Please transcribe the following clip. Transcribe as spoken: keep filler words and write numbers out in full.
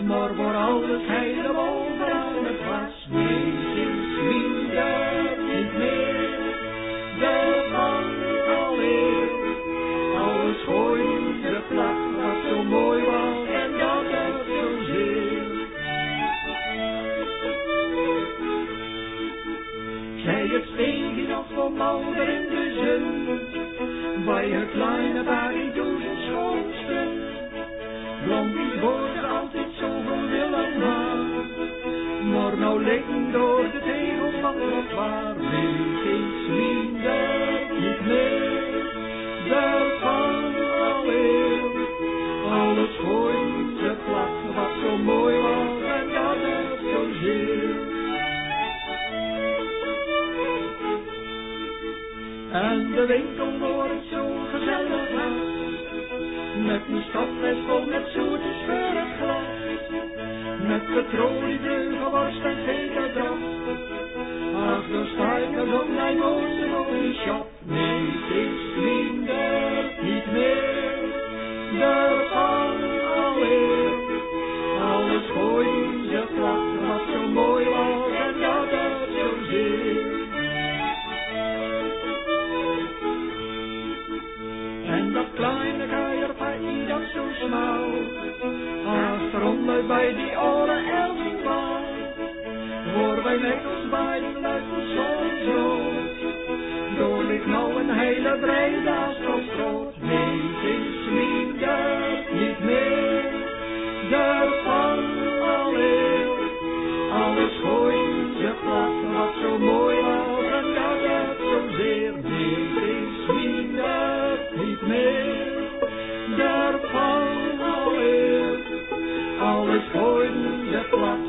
maar voor alles helemaal aan het was. Nee, sinds minder niet meer, de van alweer. Alles gooien ze plat, wat zo mooi was en dat het zozeer. Zij het steegje nog voor Malder in de zon, bij het kleine paar in duizend schoonsten. Blondies worden altijd zoveel willen haar, maar nou liggen door de tegels van het waar. Weet is minder niet meer, de van alweer. Alles gooien ze plat, wat zo mooi was en dat het zozeer. En de winkel wordt zo gezellig was, met een stapfles vol met zoetjes voor het glas, met petroliebruggen, worst en zekerdracht. Ach, daar sta ik als op mijn mooiste mooie shop. Nee, het is minder niet meer, de van alweer. Alles gooien ze plat, wat zo mooi was en dat het zozeer. En dat kleine kuierpijpje dat zo smal, achteronder bij die oren elfenbal, voor wij met ons beiden luisteren zo'n groot. Door ligt nou een hele breide asfaltstroot. Nee, het is minder niet meer, de van alweer. Alles gooien ze plat, wat zo mooi was en dat het zozeer. Nee, het is minder niet meer, daarvan alweer. Alles gooien ze plat,